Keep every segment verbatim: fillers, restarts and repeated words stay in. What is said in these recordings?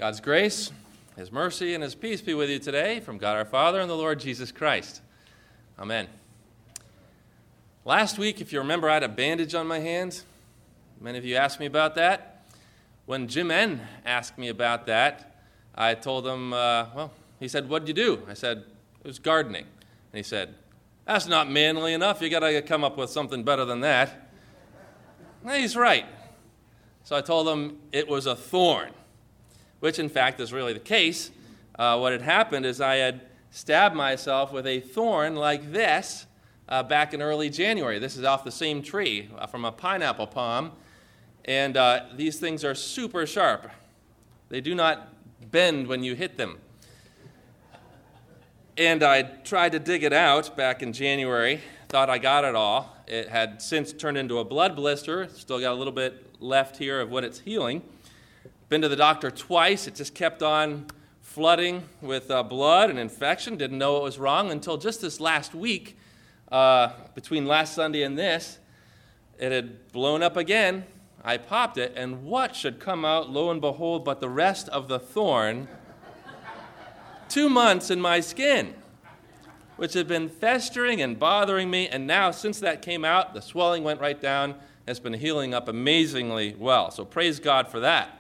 God's grace, His mercy, and His peace be with you today from God our Father and the Lord Jesus Christ. Amen. Last week, if you remember, I had a bandage on my hand. Many of you asked me about that. When Jim N. asked me about that, I told him, uh, well, he said, "What'd you do?" I said, "It was gardening." And he said, "That's not manly enough. You got to come up with something better than that." And he's right. So I told him it was a thorn, which in fact is really the case. Uh, what had happened is I had stabbed myself with a thorn like this uh, back in early January. This is off the same tree uh, from a pineapple palm. And uh, these things are super sharp. They do not bend when you hit them. And I tried to dig it out back in January, thought I got it all. It had since turned into a blood blister, still got a little bit left here of what it's healing. Been to the doctor twice. It just kept on flooding with uh, blood and infection. Didn't know what was wrong until just this last week, uh, between last Sunday and this, it had blown up again. I popped it, and what should come out, lo and behold, but the rest of the thorn, two months in my skin, which had been festering and bothering me, and now since that came out, the swelling went right down. It's been healing up amazingly well. So praise God for that.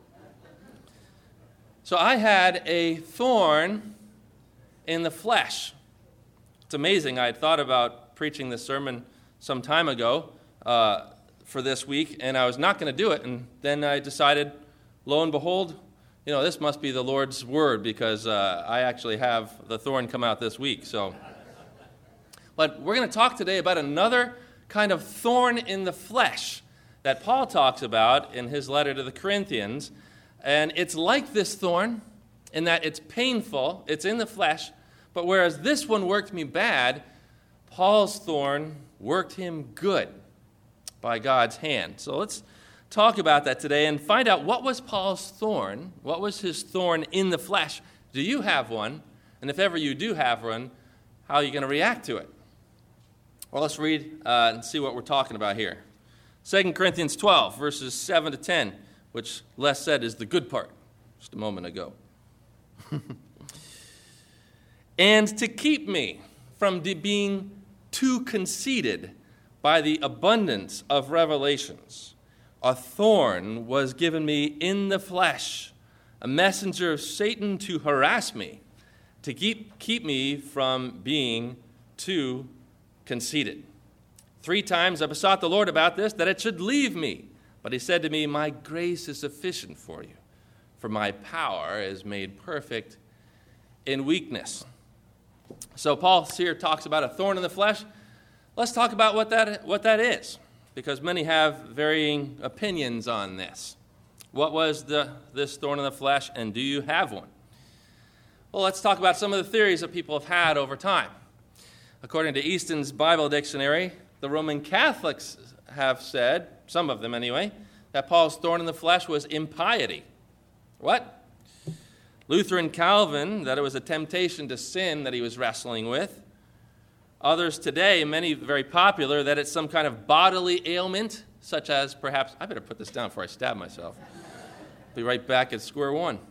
So I had a thorn in the flesh. It's amazing. I had thought about preaching this sermon some time ago uh, for this week, and I was not going to do it. And then I decided, lo and behold, you know, this must be the Lord's word, because uh, I actually have the thorn come out this week. So, but we're going to talk today about another kind of thorn in the flesh that Paul talks about in his letter to the Corinthians. And it's like this thorn in that it's painful, it's in the flesh, but whereas this one worked me bad, Paul's thorn worked him good by God's hand. So let's talk about that today and find out, what was Paul's thorn? What was his thorn in the flesh? Do you have one? And if ever you do have one, how are you going to react to it? Well, let's read uh, and see what we're talking about here. Second Corinthians twelve, verses seven to ten, which Les said is the good part just a moment ago. "And to keep me from de- being too conceited by the abundance of revelations, a thorn was given me in the flesh, a messenger of Satan to harass me, to keep, keep me from being too conceited. Three times I besought the Lord about this, that it should leave me. But he said to me, my grace is sufficient for you, for my power is made perfect in weakness." So Paul here talks about a thorn in the flesh. Let's talk about what that, what that is, because many have varying opinions on this. What was the, this thorn in the flesh, and do you have one? Well, let's talk about some of the theories that people have had over time. According to Easton's Bible Dictionary, the Roman Catholics have said, some of them anyway, that Paul's thorn in the flesh was impiety. What? Luther and Calvin, that it was a temptation to sin that he was wrestling with. Others today, many very popular, that it's some kind of bodily ailment, such as perhaps, I better put this down before I stab myself. Be right back at square one.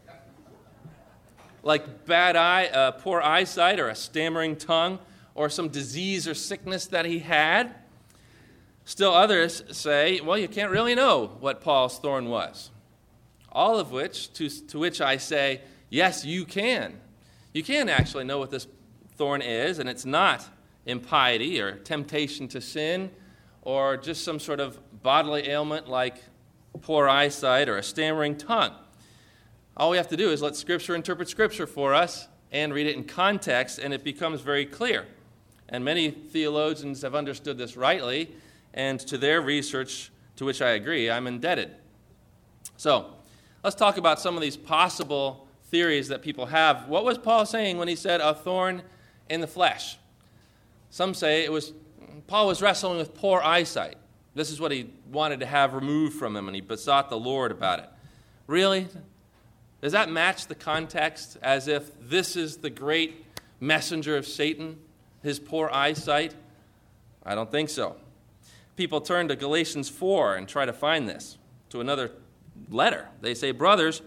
Like bad eye, uh, poor eyesight, or a stammering tongue, or some disease or sickness that he had. Still others say, well, you can't really know what Paul's thorn was. All of which, to, to which I say, yes, you can. You can actually know what this thorn is, and it's not impiety or temptation to sin or just some sort of bodily ailment like poor eyesight or a stammering tongue. All we have to do is let Scripture interpret Scripture for us and read it in context, and it becomes very clear. And many theologians have understood this rightly, and to their research, to which I agree, I'm indebted. So, let's talk about some of these possible theories that people have. What was Paul saying when he said a thorn in the flesh? Some say it was Paul was wrestling with poor eyesight. This is what he wanted to have removed from him, and he besought the Lord about it. Really? Does that match the context as if this is the great messenger of Satan, his poor eyesight? I don't think so. People turn to Galatians four and try to find this, to another letter. They say, brothers,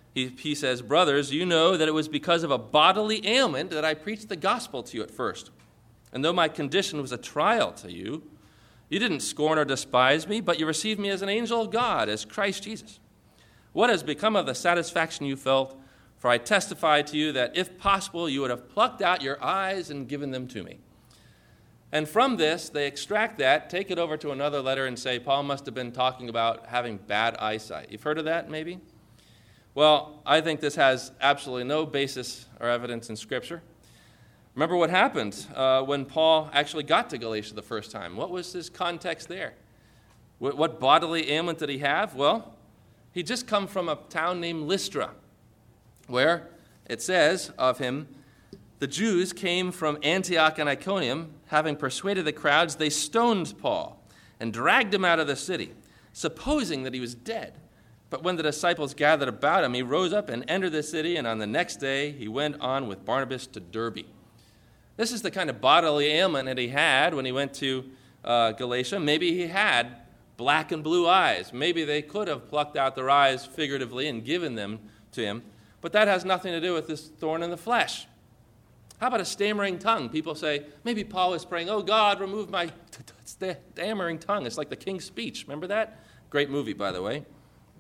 He, he says, brothers, you know that it was because of a bodily ailment that I preached the gospel to you at first. And though my condition was a trial to you, you didn't scorn or despise me, but you received me as an angel of God, as Christ Jesus. What has become of the satisfaction you felt? For I testify to you that if possible, you would have plucked out your eyes and given them to me. And from this, they extract that, take it over to another letter and say, Paul must have been talking about having bad eyesight. You've heard of that, maybe? Well, I think this has absolutely no basis or evidence in Scripture. Remember what happened uh, when Paul actually got to Galatia the first time. What was his context there? What, what bodily ailment did he have? Well, he'd just come from a town named Lystra, where it says of him, the Jews came from Antioch and Iconium, having persuaded the crowds, they stoned Paul and dragged him out of the city, supposing that he was dead. But when the disciples gathered about him, he rose up and entered the city, and on the next day he went on with Barnabas to Derbe. This is the kind of bodily ailment that he had when he went to uh, Galatia. Maybe he had black and blue eyes. Maybe they could have plucked out their eyes figuratively and given them to him. But that has nothing to do with this thorn in the flesh. How about a stammering tongue? People say, maybe Paul was praying, oh God, remove my stammering tongue. It's like the King's Speech. Remember that? Great movie, by the way.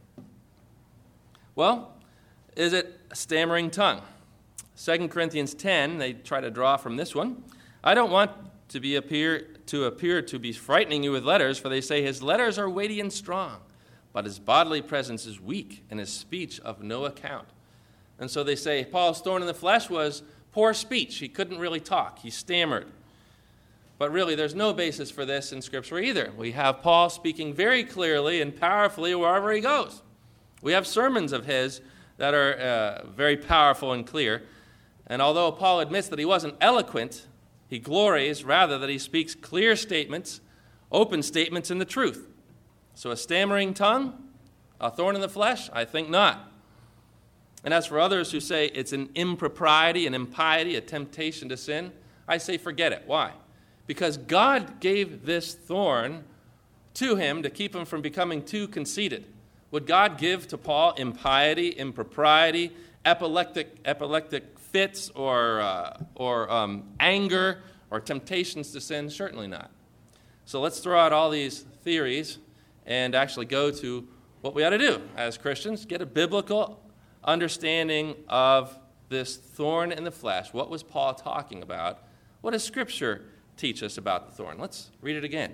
Well, is it a stammering tongue? Second Corinthians ten, they try to draw from this one. I don't want to be appear to appear to be frightening you with letters, for they say his letters are weighty and strong, but his bodily presence is weak, and his speech of no account. And so they say Paul's thorn in the flesh was poor speech. He couldn't really talk. He stammered. But really, there's no basis for this in Scripture either. We have Paul speaking very clearly and powerfully wherever he goes. We have sermons of his that are uh, very powerful and clear. And although Paul admits that he wasn't eloquent, he glories rather that he speaks clear statements, open statements in the truth. So a stammering tongue, a thorn in the flesh? I think not. And as for others who say it's an impropriety, an impiety, a temptation to sin, I say forget it. Why? Because God gave this thorn to him to keep him from becoming too conceited. Would God give to Paul impiety, impropriety, epileptic, epileptic fits, or, uh, or um, anger, or temptations to sin? Certainly not. So let's throw out all these theories and actually go to what we ought to do as Christians, get a biblical understanding of this thorn in the flesh. What was Paul talking about? What does Scripture teach us about the thorn? Let's read it again.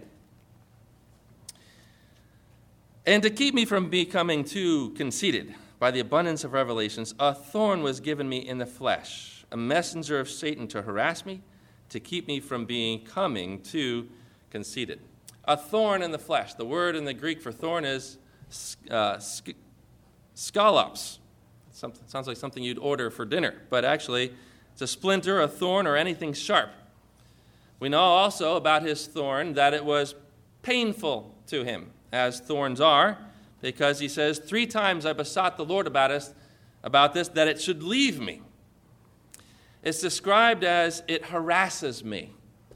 And to keep me from becoming too conceited by the abundance of revelations, a thorn was given me in the flesh, a messenger of Satan to harass me, to keep me from becoming too conceited. A thorn in the flesh. The word in the Greek for thorn is uh, sk- skalops. Something, sounds like something you'd order for dinner, but actually it's a splinter, a thorn, or anything sharp. We know also about his thorn that it was painful to him, as thorns are, because he says, three times I besought the Lord about us, about this, that it should leave me. It's described as it harasses me.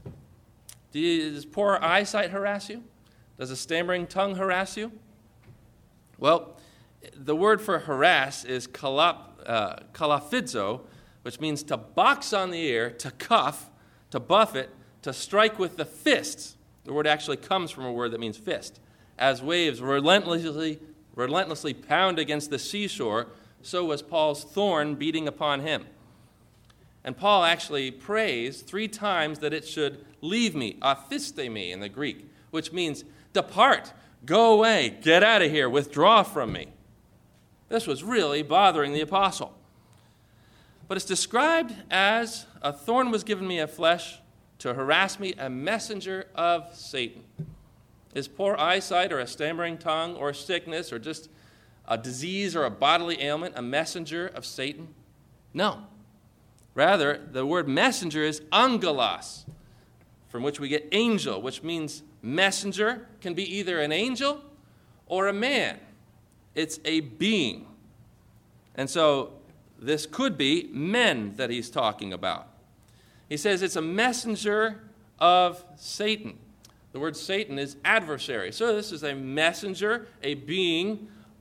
Does poor eyesight harass you? Does a stammering tongue harass you? Well, the word for harass is kalap, uh, kalafidzo, which means to box on the ear, to cuff, to buffet, to strike with the fists. The word actually comes from a word that means fist. As waves relentlessly, relentlessly pound against the seashore, so was Paul's thorn beating upon him. And Paul actually prays three times that it should leave me, aphistemi in the Greek, which means depart, go away, get out of here, withdraw from me. This was really bothering the apostle. But it's described as a thorn was given me of flesh to harass me, a messenger of Satan. Is poor eyesight or a stammering tongue or sickness or just a disease or a bodily ailment a messenger of Satan? No. Rather, the word messenger is angelos, from which we get angel, which means messenger can be either an angel or a man. It's a being. And so this could be men that he's talking about. He says it's a messenger of Satan. The word Satan is adversary. So this is a messenger, a being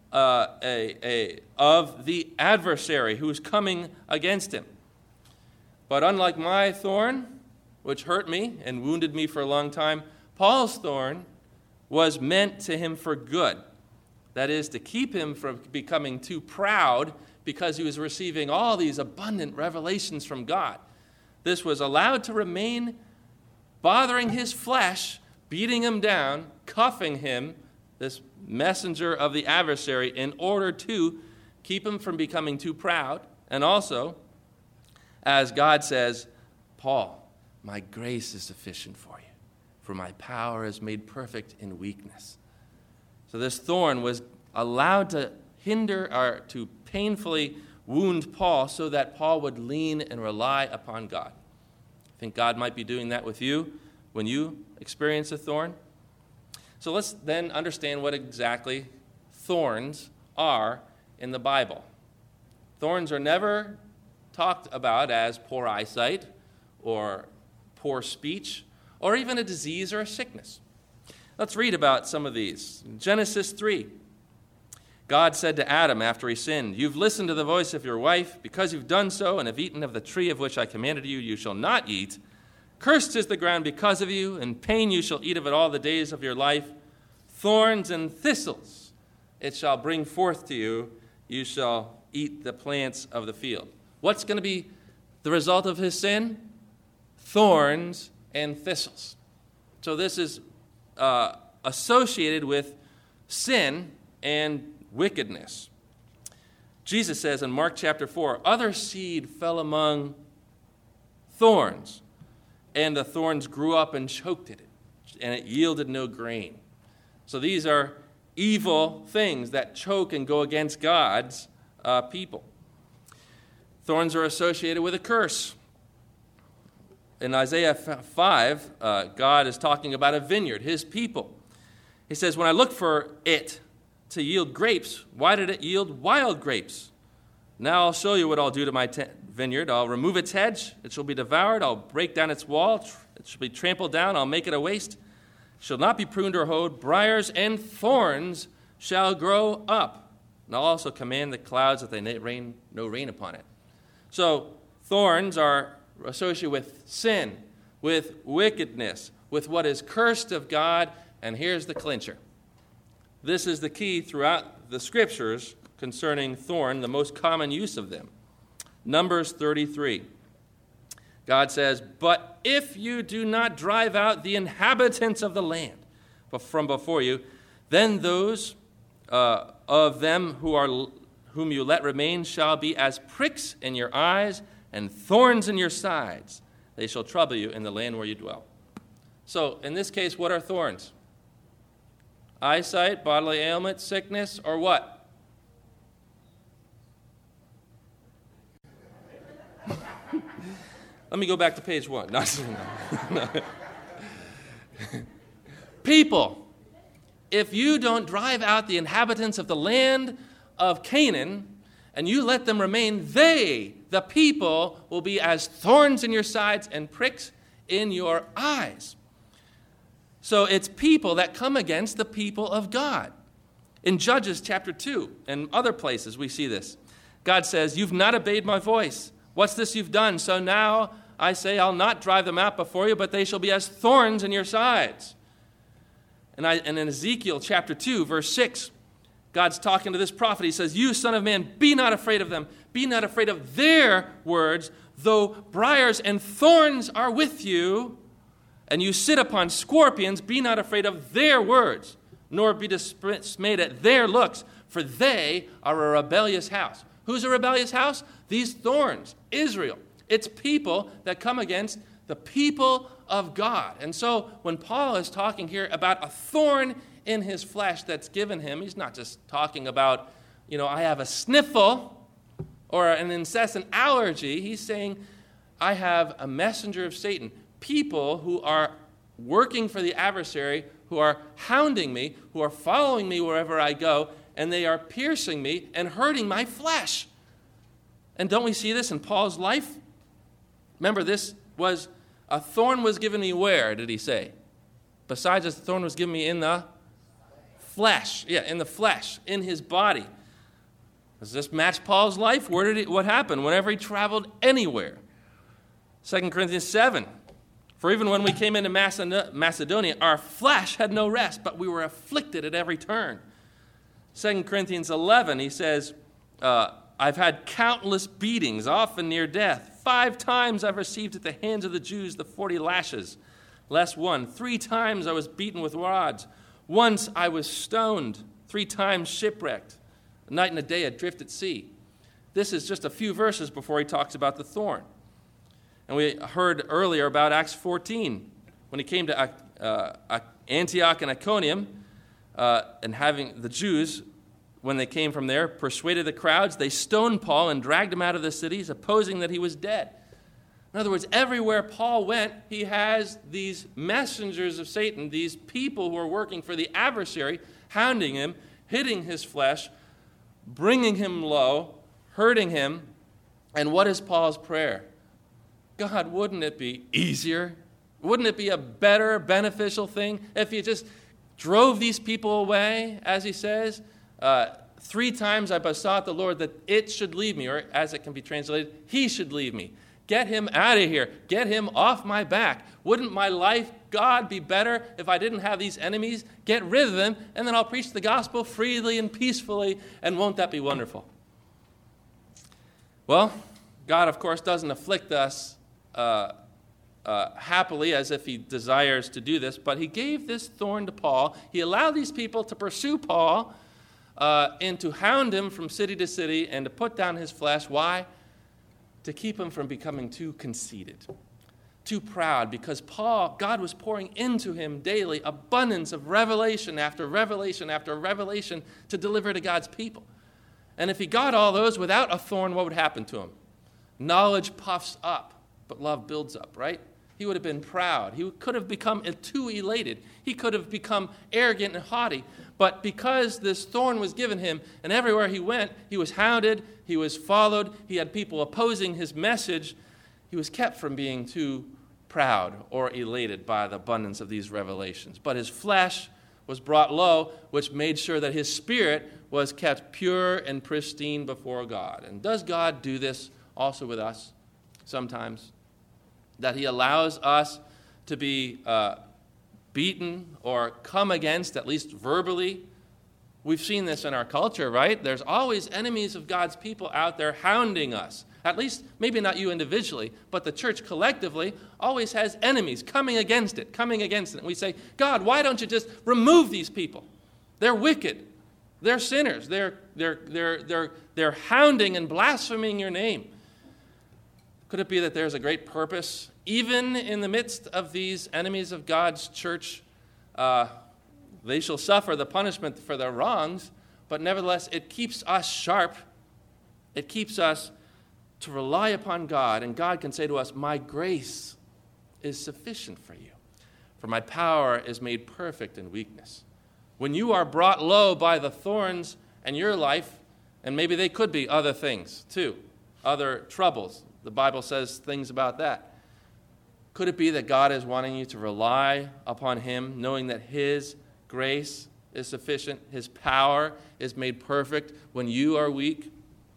uh, a, a, of the adversary who is coming against him. But unlike my thorn, which hurt me and wounded me for a long time, Paul's thorn was meant to him for good. That is, to keep him from becoming too proud because he was receiving all these abundant revelations from God. This was allowed to remain bothering his flesh, beating him down, cuffing him, this messenger of the adversary, in order to keep him from becoming too proud. And also, as God says, Paul, my grace is sufficient for you, for my power is made perfect in weakness. So this thorn was allowed to hinder or to painfully wound Paul so that Paul would lean and rely upon God. I think God might be doing that with you when you experience a thorn. So let's then understand what exactly thorns are in the Bible. Thorns are never talked about as poor eyesight or poor speech or even a disease or a sickness. Let's read about some of these. In Genesis three, God said to Adam after he sinned, "You've listened to the voice of your wife. Because you've done so and have eaten of the tree of which I commanded you, you shall not eat. Cursed is the ground because of you. In pain you shall eat of it all the days of your life. Thorns and thistles it shall bring forth to you. You shall eat the plants of the field." What's going to be the result of his sin? Thorns and thistles. So this is uh, associated with sin and wickedness. Jesus says in Mark chapter four, "Other seed fell among thorns, and the thorns grew up and choked it, and it yielded no grain." So these are evil things that choke and go against God's uh, people. Thorns are associated with a curse. In Isaiah five, uh, God is talking about a vineyard, his people. He says, "When I looked for it to yield grapes, why did it yield wild grapes? Now I'll show you what I'll do to my te- vineyard. I'll remove its hedge. It shall be devoured. I'll break down its wall. It shall be trampled down. I'll make it a waste. It shall not be pruned or hoed. Briars and thorns shall grow up. And I'll also command the clouds that they may rain no rain upon it." So thorns are associated with sin, with wickedness, with what is cursed of God. And here's the clincher. This is the key throughout the scriptures concerning thorn, the most common use of them. Numbers thirty-three. God says, "But if you do not drive out the inhabitants of the land from before you, then those uh, of them who are whom you let remain shall be as pricks in your eyes and thorns in your sides. They shall trouble you in the land where you dwell." So in this case, what are thorns? Eyesight, bodily ailment, sickness, or what? Let me go back to page one. No, no. People, if you don't drive out the inhabitants of the land of Canaan and you let them remain, they, the people, will be as thorns in your sides and pricks in your eyes. So it's people that come against the people of God. In Judges chapter two and other places we see this. God says, "You've not obeyed my voice. What's this you've done? So now I say I'll not drive them out before you, but they shall be as thorns in your sides." And, I, and in Ezekiel chapter two, verse six, God's talking to this prophet. He says, "You, son of man, be not afraid of them. Be not afraid of their words, though briars and thorns are with you, and you sit upon scorpions, be not afraid of their words, nor be dismayed at their looks, for they are a rebellious house." Who's a rebellious house? These thorns, Israel. It's people that come against the people of God. And so when Paul is talking here about a thorn in his flesh that's given him, he's not just talking about, you know, I have a sniffle or an incessant allergy. He's saying, I have a messenger of Satan. People who are working for the adversary, who are hounding me, who are following me wherever I go, and they are piercing me and hurting my flesh. And don't we see this in Paul's life? Remember, this was, a thorn was given me where, did he say? Besides, this thorn was given me in the flesh. Yeah, in the flesh, in his body. Does this match Paul's life? Where did it, what happened whenever he traveled anywhere? Second Corinthians seven. For even when we came into Macedonia, our flesh had no rest, but we were afflicted at every turn. Second Corinthians eleven, he says, uh, I've had countless beatings, often near death. Five times I've received at the hands of the Jews the forty lashes, less one. Three times I was beaten with rods. Once I was stoned. Three times shipwrecked. A night and a day adrift at sea. This is just a few verses before he talks about the thorn. And we heard earlier about Acts fourteen, when he came to uh, Antioch and Iconium, uh, and having the Jews, when they came from there, persuaded the crowds. They stoned Paul and dragged him out of the cities, opposing that he was dead. In other words, everywhere Paul went, he has these messengers of Satan, these people who are working for the adversary, hounding him, hitting his flesh, bringing him low, hurting him. And what is Paul's prayer? God, wouldn't it be easier? Wouldn't it be a better, beneficial thing if you just drove these people away, as he says? Uh, three times I besought the Lord that it should leave me, or as it can be translated, he should leave me. Get him out of here. Get him off my back. Wouldn't my life, God, be better if I didn't have these enemies? Get rid of them, and then I'll preach the gospel freely and peacefully, and won't that be wonderful? Well, God, of course, doesn't afflict us Uh, uh, happily as if he desires to do this, but he gave this thorn to Paul. He allowed these people to pursue Paul uh, and to hound him from city to city and to put down his flesh. Why? To keep him from becoming too conceited, too proud, because Paul, God was pouring into him daily abundance of revelation after revelation after revelation to deliver to God's people. And if he got all those without a thorn, what would happen to him? Knowledge puffs up, but love builds up, right? He would have been proud. He could have become too elated. He could have become arrogant and haughty. But because this thorn was given him, and everywhere he went, he was hounded, he was followed, he had people opposing his message, he was kept from being too proud or elated by the abundance of these revelations. But his flesh was brought low, which made sure that his spirit was kept pure and pristine before God. And does God do this also with us sometimes? That he allows us to be uh, beaten or come against, at least verbally. We've seen this in our culture, right? There's always enemies of God's people out there hounding us. At least, maybe not you individually, but the church collectively always has enemies coming against it, coming against it. And we say, God, why don't you just remove these people? They're wicked. They're sinners. They're, they're, they're, they're, they're hounding and blaspheming your name. Could it be that there's a great purpose, even in the midst of these enemies of God's church? Uh, they shall suffer the punishment for their wrongs, but nevertheless, it keeps us sharp. It keeps us to rely upon God, and God can say to us, my grace is sufficient for you, for my power is made perfect in weakness. When you are brought low by the thorns in your life, and maybe they could be other things too, other troubles. The Bible says things about that. Could it be that God is wanting you to rely upon him, knowing that his grace is sufficient, his power is made perfect when you are weak?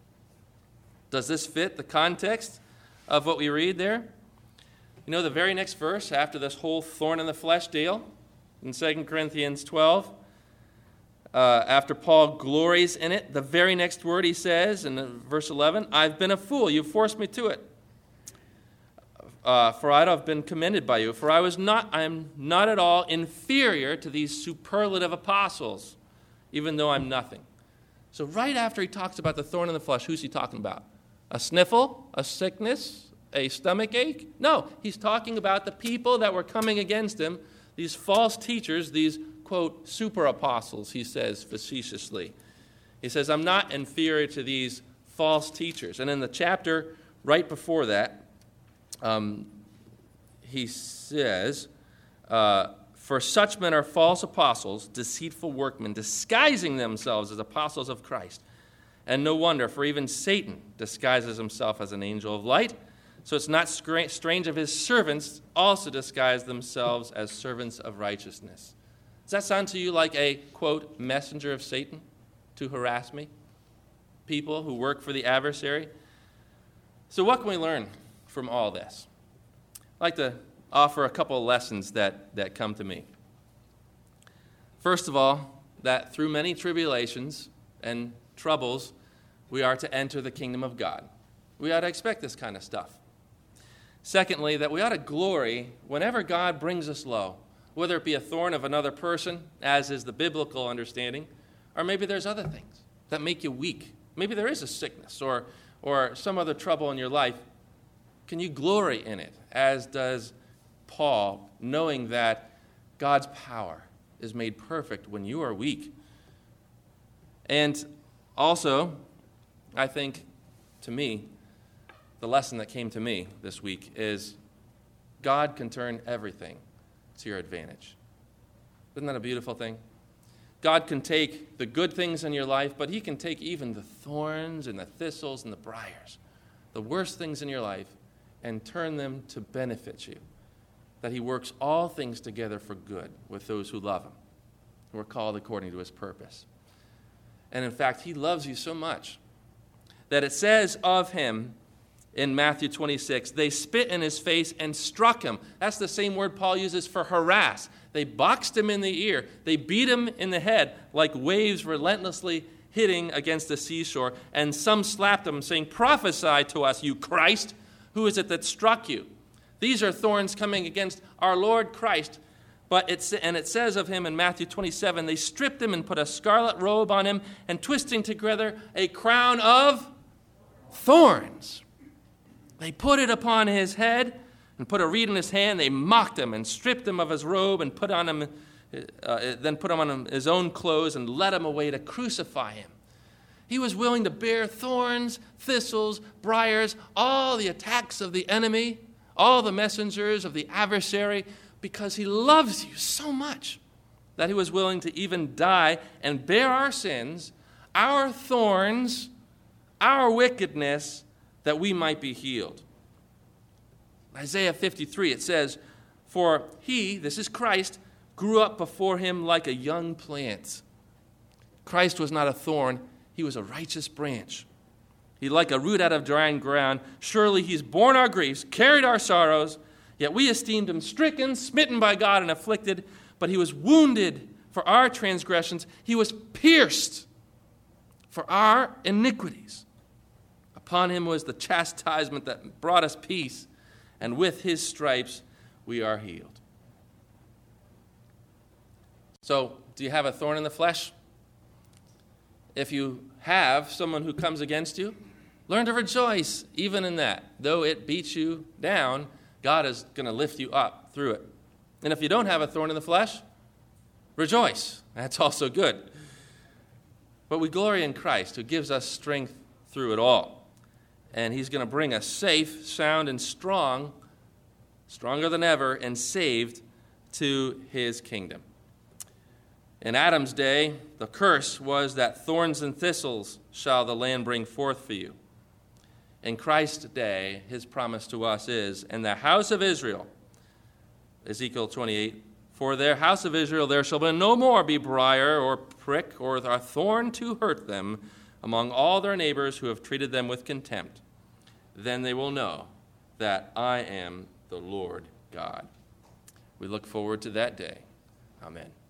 Does this fit the context of what we read there? You know, the very next verse after this whole thorn in the flesh deal, in Second Corinthians twelve, Uh, after Paul glories in it, the very next word he says in verse eleven, I've been a fool, you forced me to it. Uh, for I'd have been commended by you, for I was not, I am not at all inferior to these superlative apostles, even though I'm nothing. So right after he talks about the thorn in the flesh, who's he talking about? A sniffle? A sickness? A stomach ache? No, he's talking about the people that were coming against him, these false teachers, these quote, super apostles, he says facetiously. He says, I'm not inferior to these false teachers. And in the chapter right before that, um, he says, uh, for such men are false apostles, deceitful workmen, disguising themselves as apostles of Christ. And no wonder, for even Satan disguises himself as an angel of light. So it's not strange if his servants also disguise themselves as servants of righteousness. Does that sound to you like a, quote, messenger of Satan to harass me? People who work for the adversary? So what can we learn from all this? I'd like to offer a couple of lessons that, that come to me. First of all, that through many tribulations and troubles, we are to enter the kingdom of God. We ought to expect this kind of stuff. Secondly, that we ought to glory whenever God brings us low, whether it be a thorn of another person, as is the biblical understanding, or maybe there's other things that make you weak. Maybe there is a sickness or, or some other trouble in your life. Can you glory in it, as does Paul, knowing that God's power is made perfect when you are weak? And also, I think, to me, the lesson that came to me this week is God can turn everything to your advantage. Isn't that a beautiful thing? God can take the good things in your life, but he can take even the thorns and the thistles and the briars, the worst things in your life, and turn them to benefit you. That he works all things together for good with those who love him, who are called according to his purpose. And in fact, he loves you so much that it says of him in Matthew twenty-six, they spit in his face and struck him. That's the same word Paul uses for harass. They boxed him in the ear. They beat him in the head like waves relentlessly hitting against the seashore. And some slapped him, saying, "Prophesy to us, you Christ. Who is it that struck you?" These are thorns coming against our Lord Christ. But it's, and it says of him in Matthew twenty-seven, they stripped him and put a scarlet robe on him, and twisting together a crown of thorns. They put it upon his head and put a reed in his hand. They mocked him and stripped him of his robe and put on him, uh, then put him on his own clothes and led him away to crucify him. He was willing to bear thorns, thistles, briars, all the attacks of the enemy, all the messengers of the adversary, because he loves you so much that he was willing to even die and bear our sins, our thorns, our wickedness, that we might be healed. Isaiah fifty-three, it says, "For he," this is Christ, "grew up before him like a young plant." Christ was not a thorn, he was a righteous branch. He like a root out of dry ground. Surely he's borne our griefs, carried our sorrows, yet we esteemed him stricken, smitten by God, and afflicted. But he was wounded for our transgressions. He was pierced for our iniquities. Upon him was the chastisement that brought us peace, and with his stripes we are healed. So, do you have a thorn in the flesh? If you have someone who comes against you, learn to rejoice even in that. Though it beats you down, God is going to lift you up through it. And if you don't have a thorn in the flesh, rejoice. That's also good. But we glory in Christ, who gives us strength through it all. And he's going to bring us safe, sound, and strong, stronger than ever, and saved to his kingdom. In Adam's day, the curse was that thorns and thistles shall the land bring forth for you. In Christ's day, his promise to us is, in the house of Israel, Ezekiel twenty-eight, "For their house of Israel there shall be no more be briar or prick or a thorn to hurt them among all their neighbors who have treated them with contempt. Then they will know that I am the Lord God." We look forward to that day. Amen.